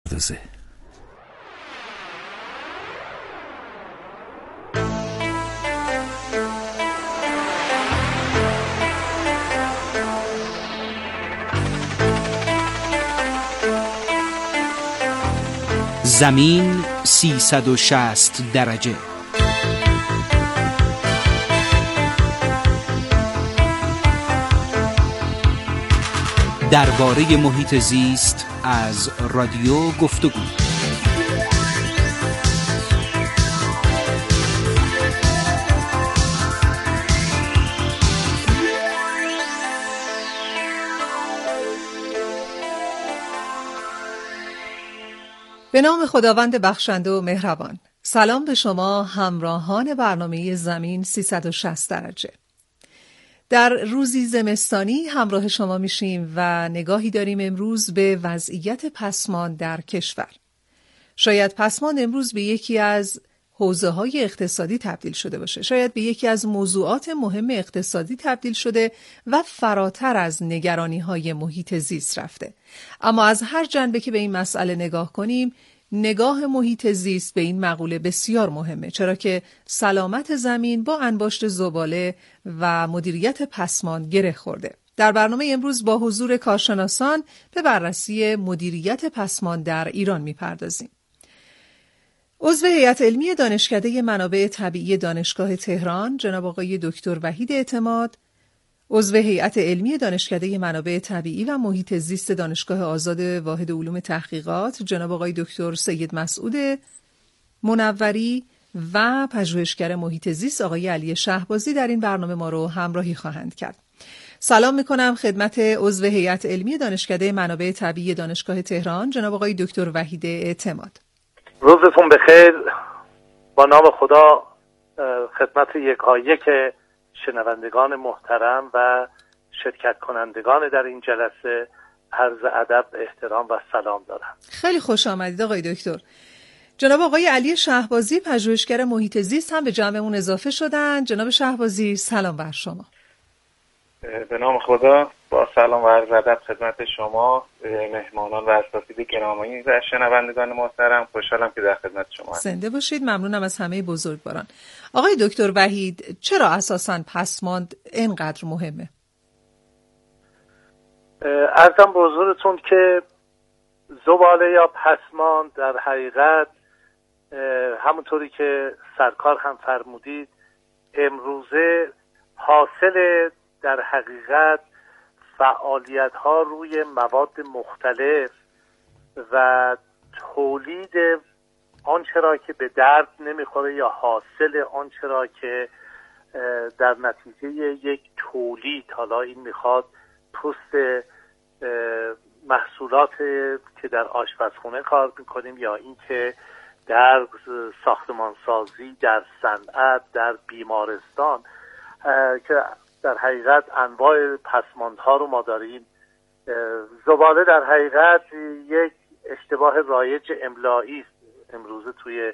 می‌پردازه. زمین 360 درجه. درباره محیط زیست از رادیو گفتگو. به نام خداوند بخشنده و مهربان. سلام به شما همراهان برنامه زمین 360 درجه. در روزی زمستانی همراه شما میشیم و نگاهی داریم امروز به وضعیت پسماند در کشور. شاید پسماند امروز به یکی از حوزه‌های اقتصادی تبدیل شده باشه. شاید به یکی از موضوعات مهم اقتصادی تبدیل شده و فراتر از نگرانی‌های محیط زیست رفته. اما از هر جنبه که به این مسئله نگاه کنیم، نگاه محیط زیست به این مقوله بسیار مهمه، چرا که سلامت زمین با انباشت زباله و مدیریت پسماند گره خورده. در برنامه امروز با حضور کارشناسان به بررسی مدیریت پسماند در ایران می‌پردازیم. عضو هیئت علمی دانشکده منابع طبیعی دانشگاه تهران جناب آقای دکتر وحید اعتماد، عضو هیئت علمی دانشکده منابع طبیعی و محیط زیست دانشگاه آزاد واحد علوم تحقیقات جناب آقای دکتر سید مسعود منوری و پژوهشگر محیط زیست آقای علی شهبازی در این برنامه ما رو همراهی خواهند کرد. سلام میکنم خدمت عضو هیئت علمی دانشکده منابع طبیعی دانشگاه تهران جناب آقای دکتر وحید اعتماد. روزتون بخیر. با نام خدا خدمت یکایک شنوندگان محترم و شرکت کنندگان در این جلسه عرض ادب، احترام و سلام دارم. خیلی خوش آمدید آقای دکتر. جناب آقای علی شهبازی پژوهشگر محیط زیست هم به جمعمون اضافه شدن. جناب شهبازی سلام بر شما. به نام خدا، با سلام و عرض ادب خدمت شما مهمانان و اساتید گرامی و شنوندگان محترم. خوشحالم که در خدمت شما هستم. زنده باشید. ممنونم از همه بزرگواران. آقای دکتر وحید، چرا اساساً پسماند اینقدر مهمه؟ عرضم به حضورتون که زباله یا پسماند در حقیقت همونطوری که سرکار هم فرمودید امروزه حاصل در حقیقت فعالیت ها روی مواد مختلف و تولید آنچه را که به درد نمیخوره یا حاصل آنچه را که در نتیجه یک تولید، حالا این میخواد پوست محصولات که در آشپزخونه کار میکنیم یا این که در ساختمانسازی، در صنعت، در بیمارستان که در حقیقت انواع پسماندها رو ما داریم. زباله در حقیقت یک اشتباه رایج املایی است امروزه توی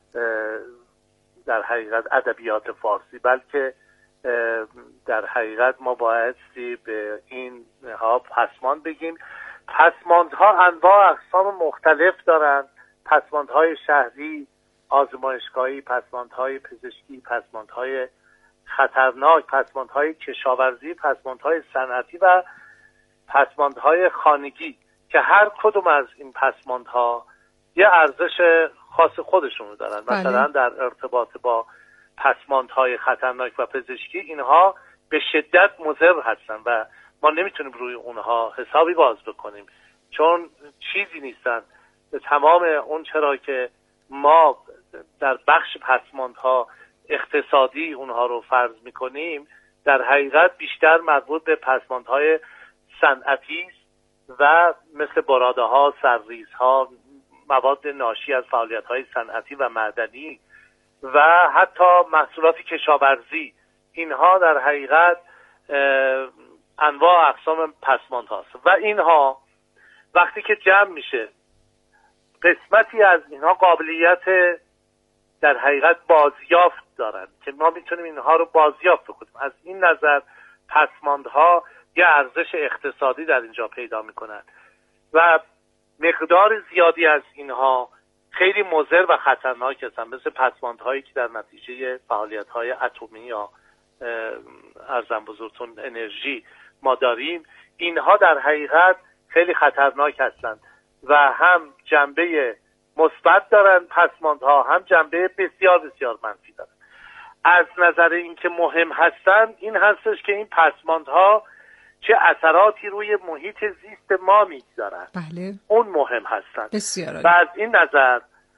در حقیقت ادبیات فارسی، بلکه در حقیقت ما بایستی به این ها پسماند بگیم. پسماندها انواع اقسام مختلف دارند: پسماندهای شهری، آزمایشگاهی، پسماندهای پزشکی، پسماندهای خطرناک، پسماندهای کشاورزی، پسماندهای صنعتی و پسماندهای خانگی که هر کدوم از این پسماندها یه ارزش خاص خودشون رو دارن. مثلا در ارتباط با پسماندهای خطرناک و پزشکی، اینها به شدت مضر هستن و ما نمیتونیم روی اونها حسابی باز بکنیم، چون چیزی نیستن. تمام اون چرا که ما در بخش پسماندها اقتصادی اونها رو فرض میکنیم، در حقیقت بیشتر مربوط به پسماندهای صنعتی و مثل براده ها، سرریز ها، مواد ناشی از فعالیت های صنعتی و معدنی و حتی محصولات کشاورزی. اینها در حقیقت انواع اقسام پسماند هاست و اینها وقتی که جمع میشه قسمتی از اینها قابلیت در حقیقت بازیافت دارن که ما میتونیم اینها رو بازیافت کنیم. از این نظر پسماندها یه ارزش اقتصادی در اینجا پیدا میکنن و مقدار زیادی از اینها خیلی مضر و خطرناک هستند، مثل پسماندهایی که در نتیجه فعالیت‌های اتمی یا ارزم بزرگتون انرژی ما داریم. اینها در حقیقت خیلی خطرناک هستند و هم جنبه مثبت دارن پسماندها، هم جنبه بسیار بسیار منفی دارن. از نظر اینکه مهم هستند این هستش که این پسماندها چه اثراتی روی محیط زیست ما میگذارن. بله. اون مهم هستند. بسیار. و از این نظر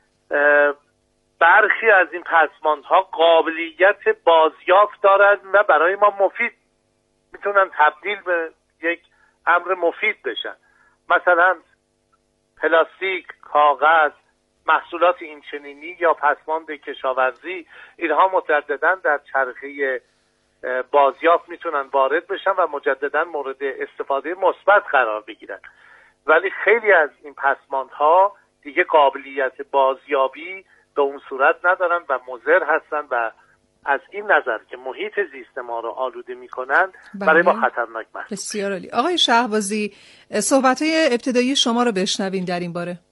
برخی از این پسماندها قابلیت بازیافت دارند و برای ما مفید میتونن تبدیل به یک امر مفید بشن. مثلا پلاستیک، کاغذ، محصولات اینچنینی یا پسماند کشاورزی، اینها مجددا در چرخه بازیافت میتونن وارد بشن و مجددا مورد استفاده مثبت قرار بگیرن. ولی خیلی از این پسماندها دیگه قابلیت بازیابی به اون صورت ندارن و مضر هستن و از این نظر که محیط زیست ما رو آلوده میکنن برای ما خطرناک محسوب. بسیار عالی. آقای شهبازی، صحبت‌های ابتدایی شما رو بشنویم در این باره.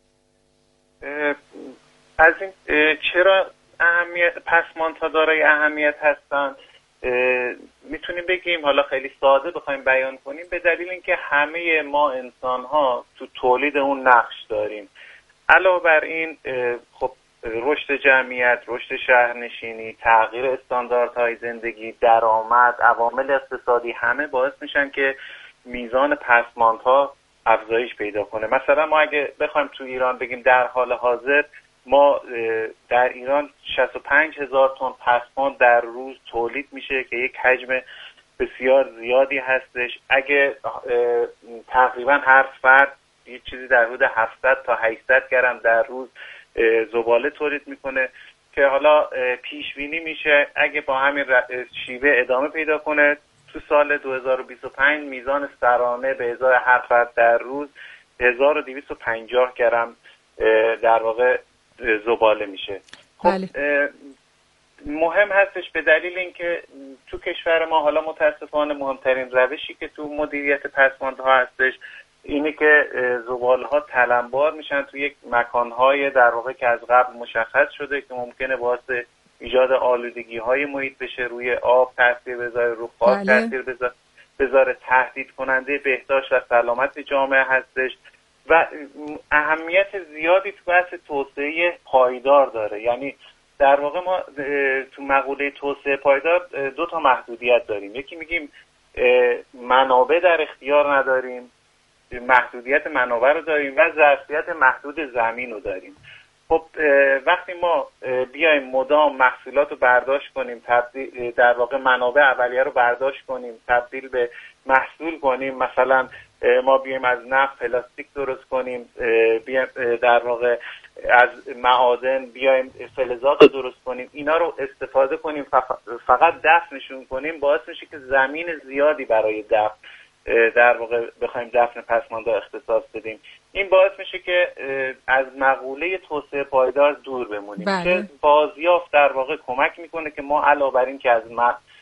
از این چرا پسماندها دارای اهمیت هستند میتونیم بگیم، حالا خیلی ساده بخوایم بیان کنیم، به دلیل اینکه همه ما انسان‌ها تو تولید اون نقش داریم. علاوه بر این خب رشد جمعیت، رشد شهرنشینی، تغییر استانداردهای زندگی، درآمد، عوامل اقتصادی همه باعث میشن که میزان پسماندها افزایش پیدا کنه. مثلا ما اگه بخوایم تو ایران بگیم در حال حاضر ما در ایران 65,000 تن پسماند در روز تولید میشه که یک حجم بسیار زیادی هستش. اگه تقریبا هر فرد یه چیزی در حدود 700 تا 800 گرم در روز زباله تولید میکنه که حالا پیش بینی میشه اگه با همین شیوه ادامه پیدا کنه تو سال 2025 میزان سرانه به ازای هر فرد در روز 1250 گرم در واقع زباله میشه. خب مهم هستش به دلیل اینکه تو کشور ما حالا متاسفانه مهمترین روشی که تو مدیریت پسماندها هستش اینه که زباله‌ها تلمبار میشن تو یک مکانهای در واقع که از قبل مشخص شده که ممکنه باعث ایجاد آلودگی‌های محیط بشه، روی آب تاثیر بذاره، رو خاک تاثیر بذاره، تهدید کننده بهداشت و سلامت جامعه هستش و اهمیت زیادی تو بحث توسعه پایدار داره. یعنی در واقع ما تو مقوله توسعه پایدار دو تا محدودیت داریم. یکی میگیم منابع در اختیار نداریم، محدودیت منابع رو داریم و ظرفیت محدود زمین رو داریم. خب وقتی ما بیایم مدام محصولات رو برداشت کنیم، در واقع منابع اولیه رو برداشت کنیم، تبدیل به محصول کنیم، مثلا ما بیایم از نفت پلاستیک درست کنیم، بیایم در واقع از معادن بیایم فلزات رو درست کنیم، اینا رو استفاده کنیم فقط دفنشون کنیم، باعث میشه که زمین زیادی برای دفن در واقع بخوایم دفن پسماندها اختصاص بدیم. این باعث میشه که از مقوله توسعه پایدار دور بمونیم. که بازیافت در واقع کمک میکنه که ما علاوه بر این که از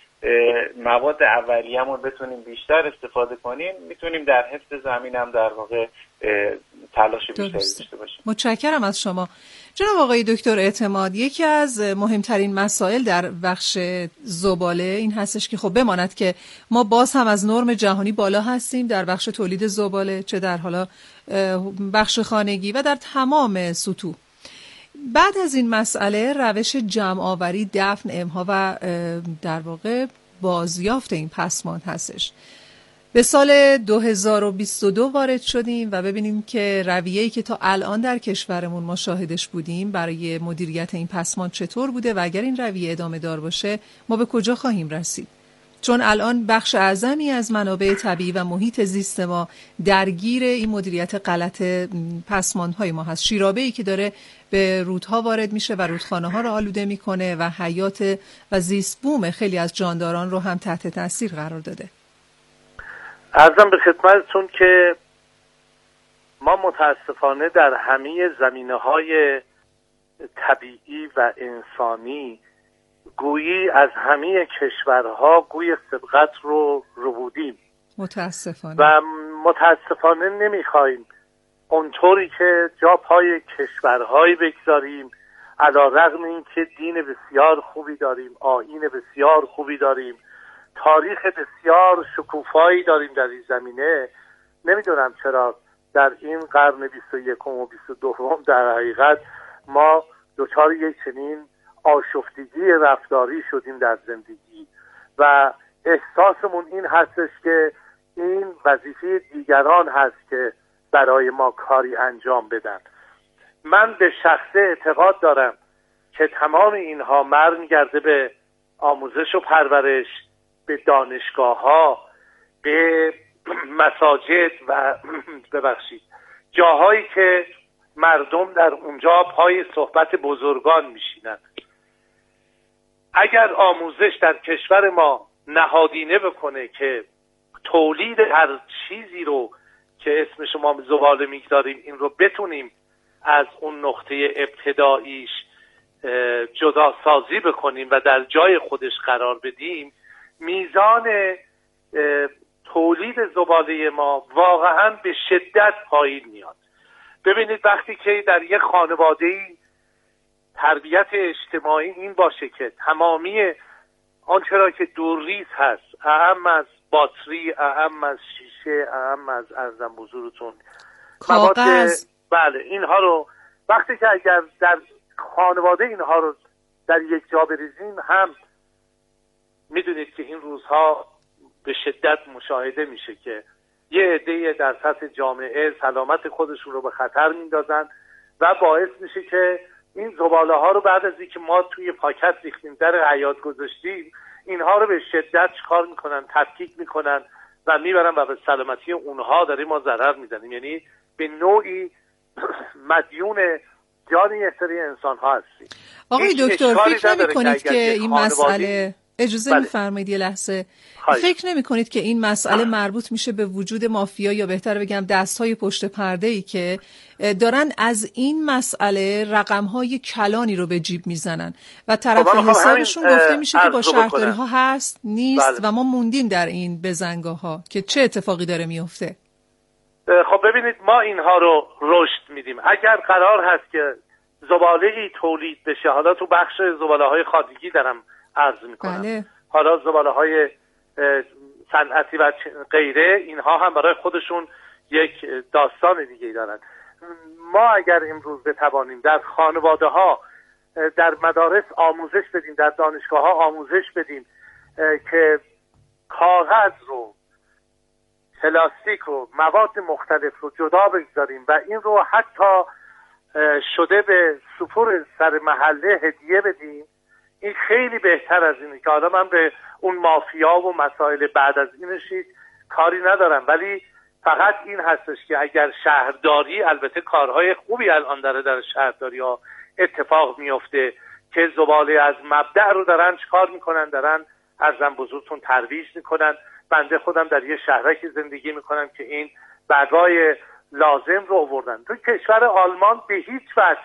مواد اولیه‌مون بتونیم بیشتر استفاده کنیم، میتونیم در حفظ زمین هم در واقع تلاش بیشتری داشته باشیم. متشکرم از شما. جناب آقای دکتر اعتماد، یکی از مهمترین مسائل در بخش زباله این هستش که خب بماند که ما باز هم از نرم جهانی بالا هستیم در بخش تولید زباله، چه در حالا بخش خانگی و در تمام سطوح. بعد از این مسئله روش جمع آوری، دفن، امها و در واقع بازیافت این پسماند هستش. به سال 2022 وارد شدیم و ببینیم که رویه‌ای که تا الان در کشورمون ما شاهدش بودیم برای مدیریت این پسماند چطور بوده و اگر این رویه ادامه دار باشه ما به کجا خواهیم رسید. چون الان بخش اعظمی از منابع طبیعی و محیط زیست ما درگیر این مدیریت غلط پسماندهای ما هست. شیرابه‌ای که داره به رودها وارد میشه و رودخانه‌ها رو آلوده میکنه و حیات و زیست بوم خیلی از جانداران رو هم تحت تاثیر قرار داده. عرضم به خدمتتون که ما متاسفانه در همه زمینه‌های طبیعی و انسانی گویی از همه کشورها گوی سبقت رو بودیم متاسفانه و متاسفانه نمیخوایم اونطوری که جا پای کشورهایی بگذاریم، علیرغم اینکه دین بسیار خوبی داریم، آیین بسیار خوبی داریم، تاریخ بسیار شکوفایی داریم در این زمینه، نمیدونم چرا در این قرن 21 و 22 در حقیقت ما دچار یک چنین آشفتگی رفتاری شدیم در زندگی و احساسمون این هستش که این وظیفه دیگران هست که برای ما کاری انجام بدن. من به شخصه اعتقاد دارم که تمام اینها برمیگرده به آموزش و پرورش، به دانشگاه‌ها، به مساجد و جاهایی که مردم در اونجا پای صحبت بزرگان میشینن. اگر آموزش در کشور ما نهادینه بکنه که تولید هر چیزی رو که اسمش ما زباله میگذاریم این رو بتونیم از اون نقطه ابتداییش جدا سازی بکنیم و در جای خودش قرار بدیم، میزان تولید زباله ما واقعا به شدت پایین میاد. ببینید وقتی که در یک خانواده‌ای تربیت اجتماعی این باشه که تمامی آنچه را که دورریز هست، اهم از باتری، اهم از شیشه، اهم از ارزم حضورتون کاغذ، بله اینها رو وقتی که اگر در خانواده اینها رو در یک جا بریزیم، هم میدونید که این روزها به شدت مشاهده میشه که یه عده در سطح جامعه سلامت خودشون رو به خطر میندازن و باعث میشه که این زباله ها رو بعد از اینکه ما توی پاکت ریختیم در حیاط گذاشتیم، اینها رو به شدت چکار میکنن؟ تفکیک میکنن و میبرن و به سلامتی اونها داریم ما ضرر میزنیم. یعنی به نوعی مدیون جان یه سری انسان ها هستیم. آقای دکتر فکر نمی کنید که این مسئله، اجازه میفرمایید یه لحظه، فکر نمی کنید که این مسئله مربوط میشه به وجود مافیا، یا بهتر بگم دستهای پشت پرده‌ای که دارن از این مسئله رقم‌های کلانی رو به جیب میزنن و طرف حسابشون گفته میشه که با شهرداری ها هست نیست و ما موندیم در این بزنگاه‌ها که چه اتفاقی داره میفته. خب ببینید ما اینها رو رشد میدیم. اگر قرار هست که زباله‌ای تولید بشه، حالا تو بخش زباله‌های خانگی دارم عرض میکنم، بله. حالا زباله‌های صنعتی و غیره، اینها هم برای خودشون یک داستان دیگه دارن. ما اگر امروز بتوانیم در خانواده‌ها، در مدارس آموزش بدیم، در دانشگاه‌ها آموزش بدیم که کاغذ رو، پلاستیک رو، مواد مختلف رو جدا بگذاریم و این رو حتی شده به سفور سر محله هدیه بدیم، این خیلی بهتر از اینه که حالا من به اون مافیا و مسائل بعد از اینش کاری ندارم، ولی فقط این هستش که اگر شهرداری، البته کارهای خوبی الان داره در شهرداری ها اتفاق میفته که زباله از مبدأ رو دارن چکار میکنن، دارن ارزم بزرگتون ترویج میکنن. بنده خودم در یه شهرکی زندگی میکنم که این بقای لازم رو آوردن. تو کشور آلمان به هیچ وجه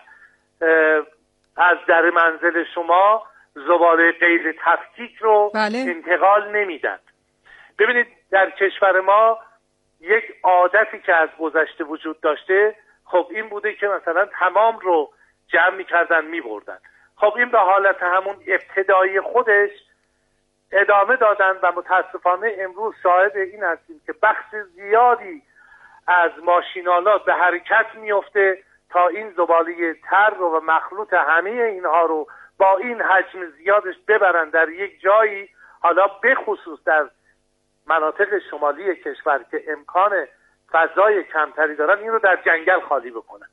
از در منزل شما زباله غیر تفکیک رو انتقال نمیدن. ببینید در کشور ما یک عادتی که از گذشته وجود داشته، خب این بوده که مثلا تمام رو جمع میکردن میبردن. خب این به حالت همون ابتدایی خودش ادامه دادن و متاسفانه امروز شاهد این هستیم که بخش زیادی از ماشینالات به حرکت میفته تا این زباله تر رو و مخلوط همه اینها رو با این حجم زیادش ببرن در یک جایی، حالا به خصوص در مناطق شمالی کشور که امکان فضای کمتری دارن، این رو در جنگل خالی بکنن.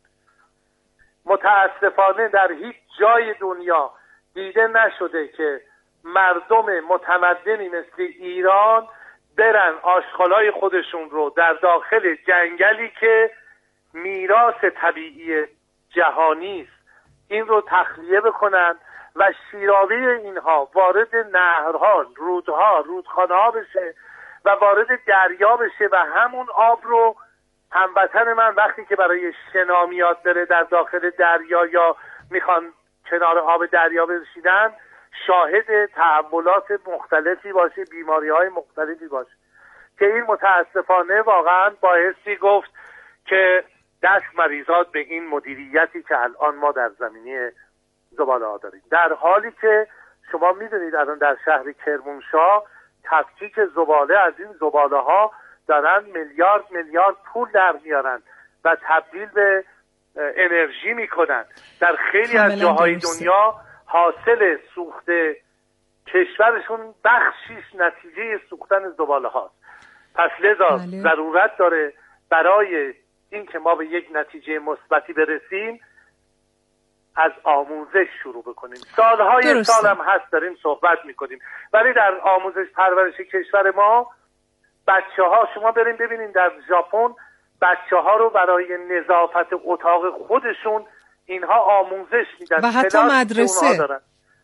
متاسفانه در هیچ جای دنیا دیده نشده که مردم متمدنی مثل ایران برن آشغالای خودشون رو در داخل جنگلی که میراث طبیعی جهانی است این رو تخلیه بکنن و شیراوی اینها وارد نهرها، رودها، رودخانه‌ها بشه و وارد دریا بشه و همون آب رو هموطن من وقتی که برای شنا میاد بره در داخل دریا یا میخوان کنار آب دریا بشینن، شاهد تحولات مختلفی باشه، بیماری‌های مختلفی باشه که این متاسفانه واقعا بایستی گفت که دست مریزاد به این مدیریتی که الان ما در زمینه زباله ها داریم، در حالی که شما میدونید الان در شهر کرمانشاه تفکیک زباله از این زباله ها دارن میلیارد پول در میارن و تبدیل به انرژی میکنن. در خیلی از جاهای دنیا حاصل سوخت کشورشون بخشیش نتیجه سوختن زباله هاست. پس لذا ضرورت داره برای این که ما به یک نتیجه مثبتی برسیم از آموزش شروع بکنیم. سالهای سال هم هست داریم صحبت میکنیم، ولی در آموزش پرورش کشور ما بچه ها، شما بریم ببینید در ژاپن بچه ها رو برای نظافت اتاق خودشون اینها آموزش میدن و حتی مدرسه دارن.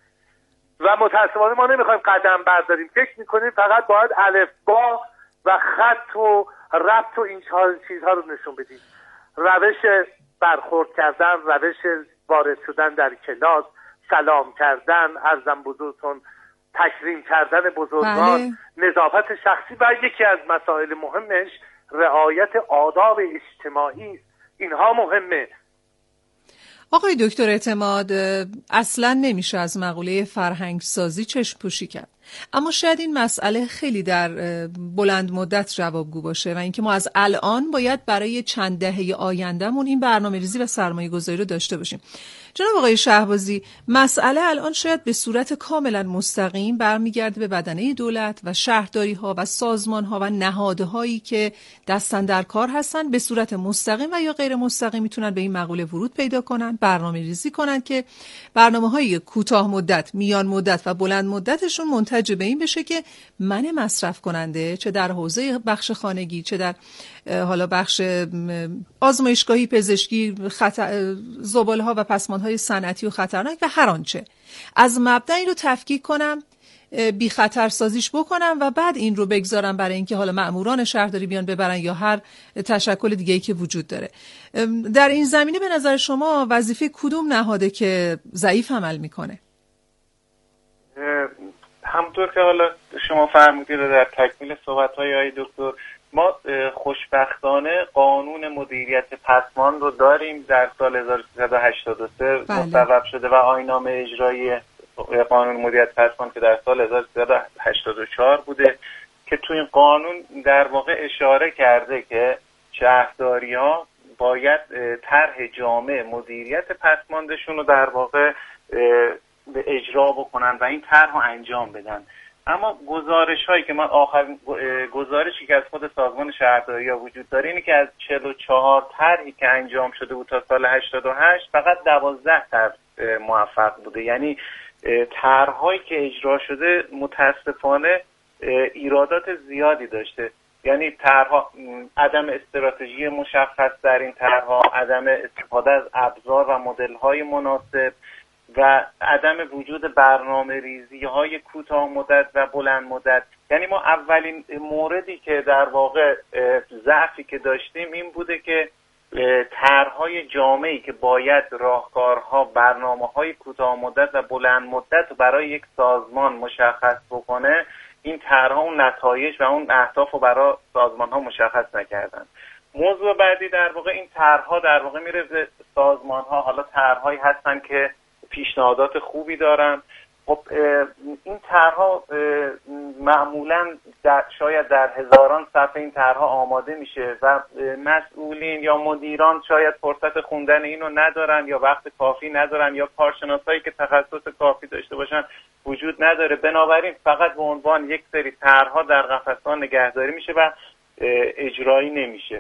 و متاسفانه ما نمیخوایم قدم برداریم، فکر میکنیم فقط باید الفبا و خط و ربط و این چیزها رو نشون بدیم. روش برخورد کردن، روش وارد شدن در کلاس، سلام کردن، عرضم بزرگتون، تکریم کردن بزرگان، نظافت شخصی و یکی از مسائل مهمش رعایت آداب اجتماعی، اینها مهمه. آقای دکتر اعتماد، اصلا نمیشه از مقوله فرهنگ سازی چشم پوشی کرد، اما شاید این مسئله خیلی در بلند مدت جوابگو باشه و اینکه ما از الان باید برای چند دهه آیندهمون این برنامه‌ریزی و سرمایه‌گذاری رو داشته باشیم. جناب آقای شهبازی، مسئله الان شاید به صورت کاملا مستقیم برمیگرده به بدنه دولت و شهرداری‌ها و سازمان‌ها و نهادهایی که دستن در کار هستن، به صورت مستقیم و یا غیر مستقیم میتونن به این مقوله ورود پیدا کنن، برنامه‌ریزی کنن که برنامه‌های کوتاه مدت، میان مدت و بلند مدتشون منتج به این بشه که من مصرف کننده، چه در حوزه بخش خانگی، چه در حالا بخش آزمایشگاهی، پزشکی، زباله‌ها و پسماندهای صنعتی و خطرناک و هر آنچه، از مبدأ این رو تفکیک کنم، بی خطر سازیش بکنم و بعد این رو بگذارم برای اینکه حالا مأموران شهرداری بیان ببرن یا هر تشکل دیگه‌ای که وجود داره. در این زمینه به نظر شما وظیفه کدوم نهاده که ضعیف عمل میکنه؟ همونطور که حالا شما فرمودید در تکمیل صحبت‌های آقای دکتر، ما خوشبختانه قانون مدیریت پسماند رو داریم، در سال 1383 مصوب شده و آیین‌نامه اجرایی قانون مدیریت پسماند که در سال 1384 بوده که تو این قانون در واقع اشاره کرده که شهرداری‌ها باید طرح جامع مدیریت پسماندشون رو در واقع به اجرا بکنن و این طرح رو انجام بدن. اما گزارش هایی که من آخرین گزارشی که از خود سازمان شهرداری‌ها وجود داره اینه که از 44 طرحی که انجام شده بود تا سال 88 فقط 12 طرح موفق بوده. یعنی طرح‌هایی که اجرا شده متاسفانه ایرادات زیادی داشته. یعنی طرح‌ها عدم استراتژی مشخص در این طرح‌ها، عدم استفاده از ابزار و مدل‌های مناسب و عدم وجود برنامه‌ریزی‌های کوتاه مدت و بلند مدت. یعنی ما اولین موردی که در واقع ضعفی که داشتیم این بوده که طرح‌های جامعی که باید راهکارها، برنامه‌های کوتاه مدت و بلند مدت برای یک سازمان مشخص بکنه، این طرح‌ها اون نتایج و اون اهداف رو برای سازمان‌ها مشخص نکردن. موضوع بعدی در واقع این طرح‌ها در واقع میره به سازمان‌ها. حالا طرح‌هایی هستن که پیشنهادات خوبی دارن. خب این طرح‌ها معمولاً شاید در هزاران صفحه این طرح‌ها آماده میشه و مسئولین یا مدیران شاید فرصت خوندن اینو ندارن یا وقت کافی ندارن یا کارشناسایی که تخصص کافی داشته باشن وجود نداره. بنابراین فقط به عنوان یک سری طرح‌ها در قفس‌ها نگهداری میشه و اجرایی نمیشه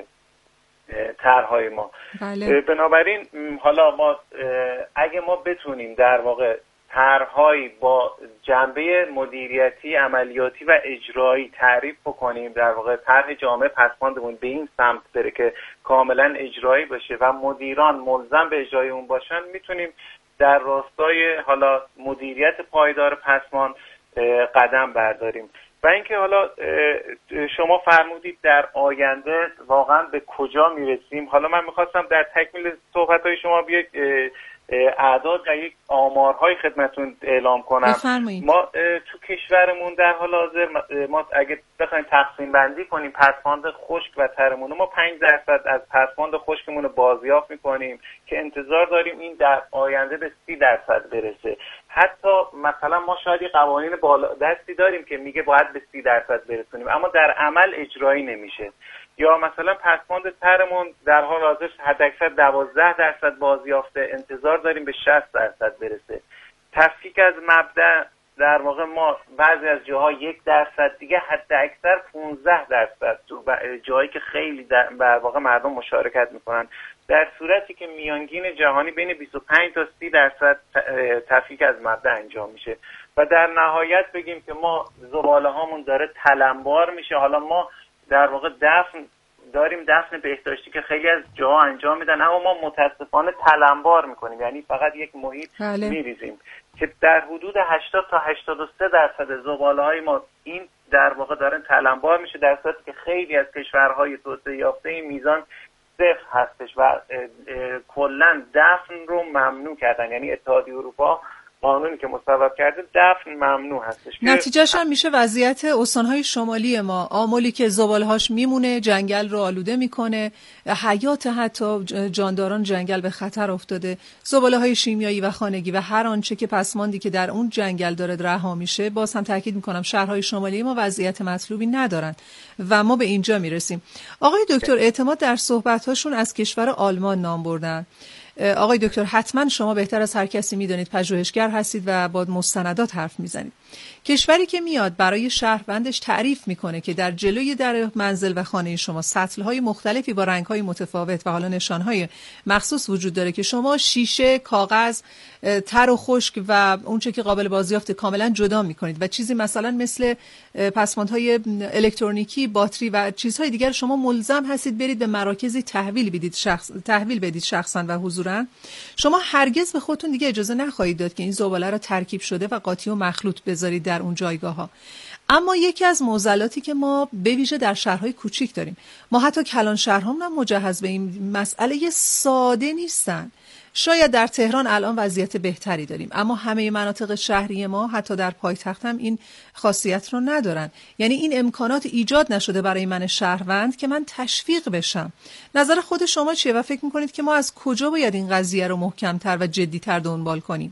طرح‌های ما. بله. بنابراین حالا ما اگه ما بتونیم در واقع طرح‌هایی با جنبه مدیریتی، عملیاتی و اجرایی تعریف بکنیم، در واقع طرح جامع پسماندمون به این سمت بره که کاملا اجرایی باشه و مدیران ملزم به اجرای اون باشن، میتونیم در راستای حالا مدیریت پایدار پسماند قدم برداریم. و اینکه حالا شما فرمودید در آینده واقعا به کجا میرسیم. حالا من میخواستم در تکمیل صحبت‌های شما بیاید اعداد و یک آمارهای خدمتون اعلام کنم. بفرمایید. ما تو کشورمون در حال حاضر ما اگه بخوایم تقسیم بندی کنیم پسماند خشک و ترمون، ما 5% از پسماند خشکمون رو بازیافت میکنیم که انتظار داریم این در آینده به 30% برسه. حتی مثلا ما شاید قوانین بالا دستی داریم که میگه باید به 30% برسونیم، اما در عمل اجرایی نمیشه. یا مثلا پسماند ترمون در حال حاضر حداکثر 12% بازیافته، انتظار داریم به 60% برسه. تفکیک از مبدأ در واقع ما بعضی از جاها 1%، دیگه حداکثر 15% تو جایی که خیلی در واقع مردم مشارکت میکنن، در صورتی که میانگین جهانی بین 25 تا 30% تفکیک از مبدأ انجام میشه. و در نهایت بگیم که ما زباله هامون داره تلمبار میشه. حالا ما در واقع دفن بهداشتی که خیلی از جاها انجام میدن، اما ما متاسفانه تلمبار میکنیم، یعنی فقط یک محیط میریزیم که در حدود 80 تا 83% زباله‌های ما این در واقع دارن تلمبار میشه، در صورتی که خیلی از کشورهای توسعه یافته میزان صفر هستش و کلا دفن رو ممنوع کردن. یعنی اتحادیه اروپا قانونی که مصوب کرده دفن ممنوع هستش. نتیجهش هم میشه وضعیت استانهای شمالی ما، آملی که زبالهاش میمونه، جنگل رو آلوده میکنه، حیات حتی جانداران جنگل به خطر افتاده، زباله‌های شیمیایی و خانگی و هر آنچه که پسماندی که در اون جنگل داره رها میشه. باز هم تاکید میکنم شهرهای شمالی ما وضعیت مطلوبی ندارن و ما به اینجا میرسیم. آقای دکتر اعتماد در صحبت‌هاشون از کشور آلمان نام بردن. آقای دکتر حتما شما بهتر از هر کسی میدونید، پژوهشگر هستید و با مستندات حرف میزنید. کشوری که میاد برای شهروندش تعریف میکنه که در جلوی در منزل و خانه شما سطل‌های مختلفی با رنگ‌های متفاوت و حالا نشان‌های مخصوص وجود داره که شما شیشه، کاغذ، تر و خشک و اونچه که قابل بازیافت کاملا جدا میکنید و چیزی مثلا مثل پسماندهای الکترونیکی، باتری و چیزهای دیگر شما ملزم هستید برید به مراکزی تحویل بدید شخصا و حضوراً. شما هرگز به خودتون دیگه اجازه نخواهید داد که این زباله را ترکیب شده و قاطی و مخلوط بذارید در اون جایگاه‌ها. اما یکی از معضلاتی که ما به ویژه در شهرهای کوچیک داریم، ما حتی کلان شهرهامون هم مجهز به این مسئله ساده نیستن. شاید در تهران الان وضعیت بهتری داریم، اما همه مناطق شهری ما حتی در پایتخت هم این خاصیت رو ندارن. یعنی این امکانات ایجاد نشده برای من شهروند که من تشویق بشم. نظر خود شما چیه و فکر میکنید که ما از کجا باید این قضیه رو محکمتر و جدیتر دنبال کنیم؟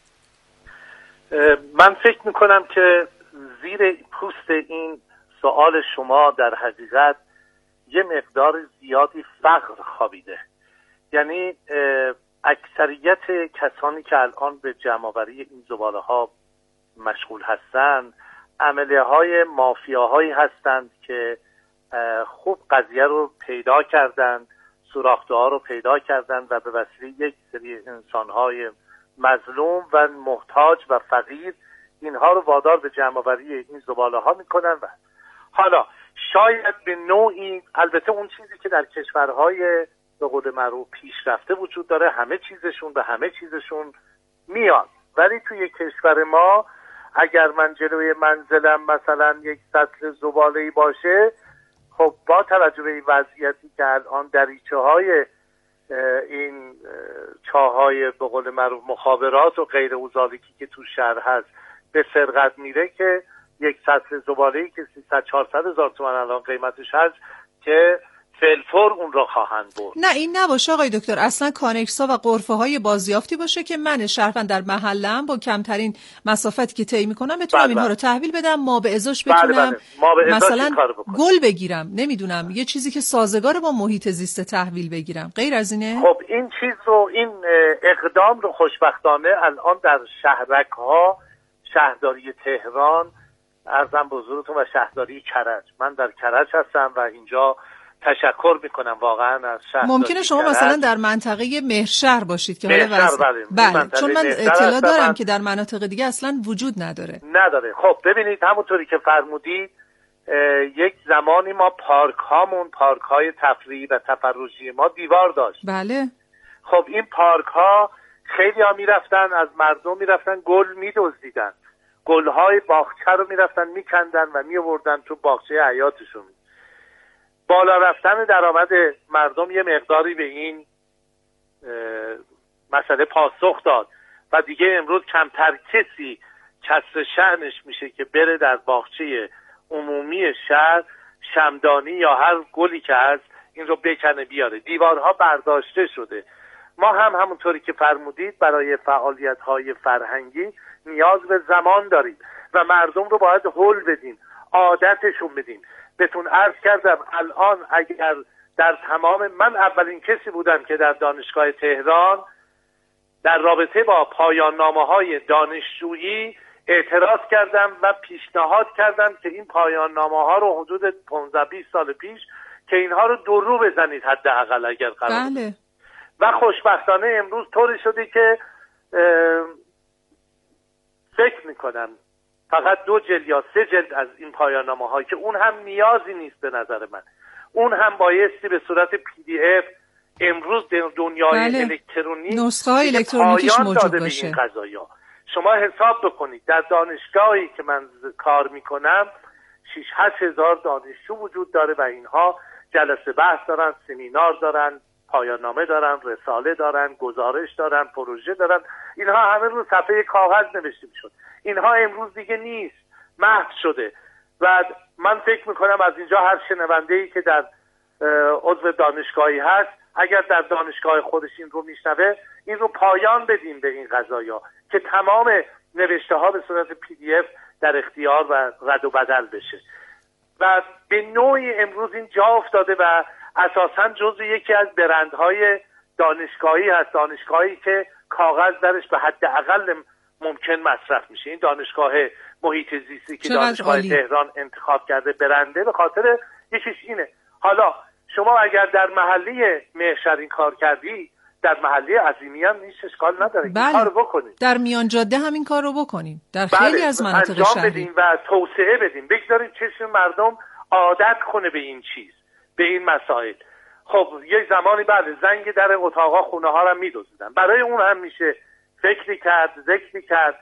من فکر میکنم که زیر پوست این سوال شما در حقیقت یه مقدار زیادی فقر خوابیده. یعنی اکثریت کسانی که الان به جمع‌آوری این زباله ها مشغول هستند عمله های مافیاهایی هستند که خوب قضیه رو پیدا کردند، سوراخ‌ها رو پیدا کردند و به وسیله یک سری انسان‌های مظلوم و محتاج و فقیر اینها رو وادار به جمع‌آوری این زباله ها میکنن. و حالا شاید به نوعی، البته اون چیزی که در کشورهای به قول معروف پیشرفته وجود داره همه چیزشون به همه چیزشون میاد، ولی توی کشور ما اگر من جلوی منزلم مثلا یک سطل زباله‌ای باشه، خب با توجه به این وضعیتی که الان دریچه‌های این چاهای به قول معروف مخابرات و غیر اوزالیکی که تو شهر هست به سرقت میره که یک سطل زباله‌ای که 300-400 هزار تومان الان قیمتش هست که فلفور اون رو خواهند برد. نه این نباشه آقای دکتر، اصلا کانکس‌ها و غرفه‌های بازیافتی باشه که من شهروند در محله‌ام با کمترین مسافتی که طی می‌کنم بتونم اینها رو تحویل بدم، ما به ازاش بتونم مثلا گل بگیرم، نمیدونم یه چیزی که سازگار با محیط زیست تحویل بگیرم. غیر از اینه؟ خب این چیز رو، این اقدام رو خوشبختانه الان در شهرک‌ها، شهرداری تهران، عرضم به حضورتون، و شهرداری کرج، من در کرج هستم و اینجا تشکر میکنم واقعا از شهرداری. ممکنه شما کرج مثلا در منطقه مهرشهر باشید که حالا بله چون من اطلاع دارم که در مناطق دیگه اصلا وجود نداره. خب ببینید همونطوری که فرمودید یک زمانی ما پارک های تفریحی و تفرجی ما دیوار داشت. بله. خب این پارک ها خیلی ها میرفتن، از مردم میرفتن گل میدزدیدن. گلهای باغچه رو میرفتن میکندن و میآوردن تو باغچه حیاتشون. بالا رفتن درآمد مردم یه مقداری به این مسئله پاسخ داد و دیگه امروز کمتر کسی کسر شأنش میشه که بره در باغچه عمومی شهر شمدانی یا هر گلی که هست این رو بکنه بیاره. دیوارها برداشته شده. ما هم همونطوری که فرمودید برای فعالیت‌های فرهنگی نیاز به زمان داریم و مردم رو باید حل بدیم، عادتشون بدیم. بهتون عرض کردم الان اگر در تمام، من اولین کسی بودم که در دانشگاه تهران در رابطه با پایان نامه‌های دانشجویی اعتراض کردم و پیشنهاد کردم که این پایان نامه‌ها رو حدود 15-20 سال پیش که اینها رو دو رو بزنید حداقل اگر قرار. بله. و خوشبختانه امروز طوری شده که فکر میکنم فقط 2 جلد یا 3 جلد از این پایان نامه‌ها که اون هم نیازی نیست به نظر من، اون هم بایستی به صورت PDF امروز در دنیای الکترونیک نسخه‌های الکترونیکیش موجود باشه. این قضایا شما حساب بکنید در دانشگاهی که من کار میکنم 6-8 هزار دانشجو وجود داره و اینها جلسه بحث دارن، سمینار دارن، پایان نامه دارن، رساله دارن، گزارش دارن، پروژه دارن. اینها همه رو صفحه کاغذ نوشته میشد. اینها امروز دیگه نیست، محو شده. و من فکر میکنم از اینجا هر شنونده‌ای که در عضو دانشگاهی هست اگر در دانشگاه خودش این رو میشنوه این رو پایان بدیم به این قضایا که تمام نوشته ها به صورت PDF در اختیار و رد و بدل بشه. و به نوعی امروز این جا افتاده و اساساً جزو یکی از برندهای دانشگاهی هست، دانشگاهی که کاغذ درش به حداقل ممکن مصرف میشه. این دانشگاه محیط زیستی که دانشگاه تهران انتخاب کرده برنده به خاطر یکیش اینه. حالا شما اگر در محله مهشر این کار کردی در محله عظیمی هم هیچ اشکال نداره. بله. این کار رو بکنید. در میان جاده همین کار رو بکنیم. در خیلی از مناطق شهری بدیم و توسعه بدیم. بگذاریم چشم مردم عادت کنه به این چیز، به این مسائل. خب یه زمانی بعد زنگ در اتاقا خونه ها رو می‌دزدن. برای اون هم میشه فکری کرد، ذکری کرد.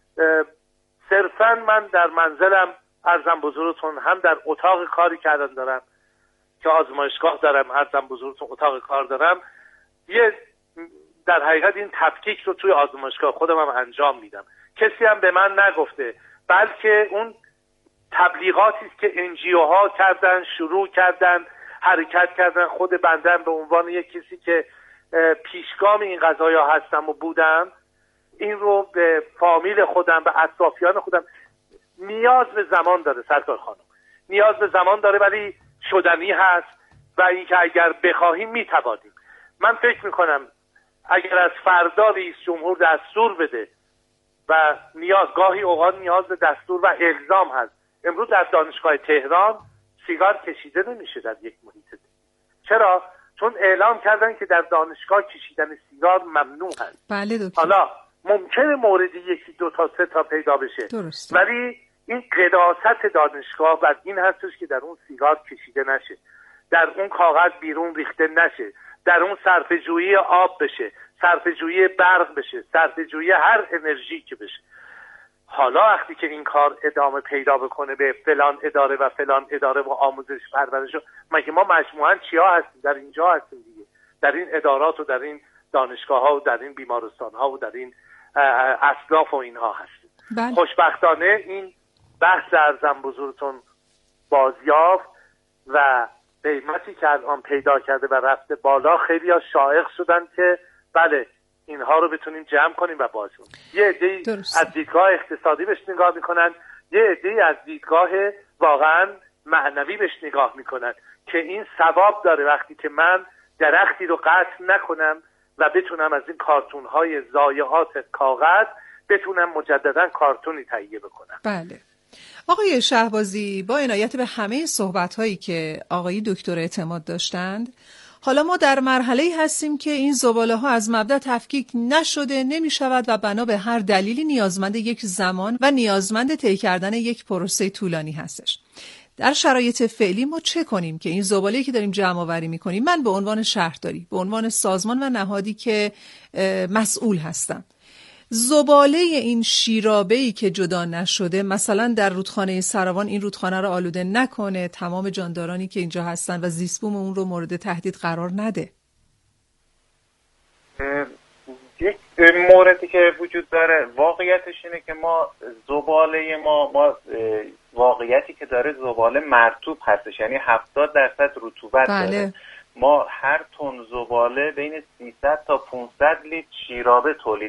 صرفاً من در منزلم عرضم بزرگتون هم در اتاق کاری کردن دارم که آزمایشگاه دارم، عرضم بزرگتون اتاق کار دارم. یه در حقیقت این تفکیک رو توی آزمایشگاه خودم هم انجام میدم. کسی هم به من نگفته، بلکه اون تبلیغاتی است که NGO ها کردن، شروع کردن، حرکت کردن. خود بنده به عنوان یک کسی که پیشگام این قضایا هستم و بودم، این رو به فامیل خودم، به اطرافیان خودم، نیاز به زمان داره سرکار خانم، نیاز به زمان داره ولی شدنی هست و اینکه اگر بخواهیم میتوانیم. من فکر میکنم اگر از فردا رئیس جمهور دستور بده و گاهی اوقات نیاز به دستور و الزام هست. امروز در دانشگاه تهران سیگار کشیده نمیشه در یک محیط دیگه. چرا؟ چون اعلام کردن که در دانشگاه کشیدن سیگار ممنوع هست. بله دکتر. حالا ممکنه موردی 1 2 تا 3 تا پیدا بشه. درسته. ولی این قداست دانشگاه بر این هستش که در اون سیگار کشیده نشه، در اون کاغذ بیرون ریخته نشه، در اون صرفه‌جویی آب بشه، صرفه‌جویی برق بشه، صرفه‌جویی هر انرژی که بشه. حالا وقتی که این کار ادامه پیدا بکنه به فلان اداره و فلان اداره و آموزش پرورش، مگه ما مجموعاً چیا هستیم؟ در اینجا هستیم دیگه، در این ادارات و در این دانشگاه‌ها و در این بیمارستان‌ها و در این اسلاف و اینها هستیم. بله. خوشبختانه این بحث ارزم بزرگتون بازیافت و قیمتی که الان پیدا کرده و رفته بالا. خیلی ها شائق شدن که بله اینها رو بتونیم جمع کنیم و باز کنیم. یه عده‌ای از دیدگاه اقتصادی بهش نگاه میکنن، یه عده‌ای از دیدگاه واقعا معنوی بهش نگاه میکنن که این ثواب داره وقتی که من درختی رو قطع نکنم و بتونم از این کارتون‌های ضایعات کاغذ بتونم مجددا کارتونی تهیه بکنم. بله. آقای شهبازی، با عنایت به همه صحبت‌هایی که آقای دکتر اعتماد داشتند، حالا ما در مرحله‌ای هستیم که این زباله‌ها از مبدأ تفکیک نشده نمی‌شود و بنا به هر دلیلی نیازمند یک زمان و نیازمند طی کردن یک پروسه طولانی هستش. در شرایط فعلی ما چه کنیم که این زباله‌ای که داریم جمع آوری می‌کنیم، من به عنوان شهرداری، به عنوان سازمان و نهادی که مسئول هستم، زباله این شیرابه‌ای که جدا نشده مثلا در رودخانه سروان این رودخانه رو آلوده نکنه، تمام جاندارانی که اینجا هستن و زیست بوم اون رو مورد تهدید قرار نده؟ یک موردی که وجود داره واقعیتش اینه که ما زباله ما واقعیتی که داره زباله مرطوب هستش، یعنی 70% رطوبت داره. ما هر تن زباله بین 300 تا 500 لیتر شیرابه تولید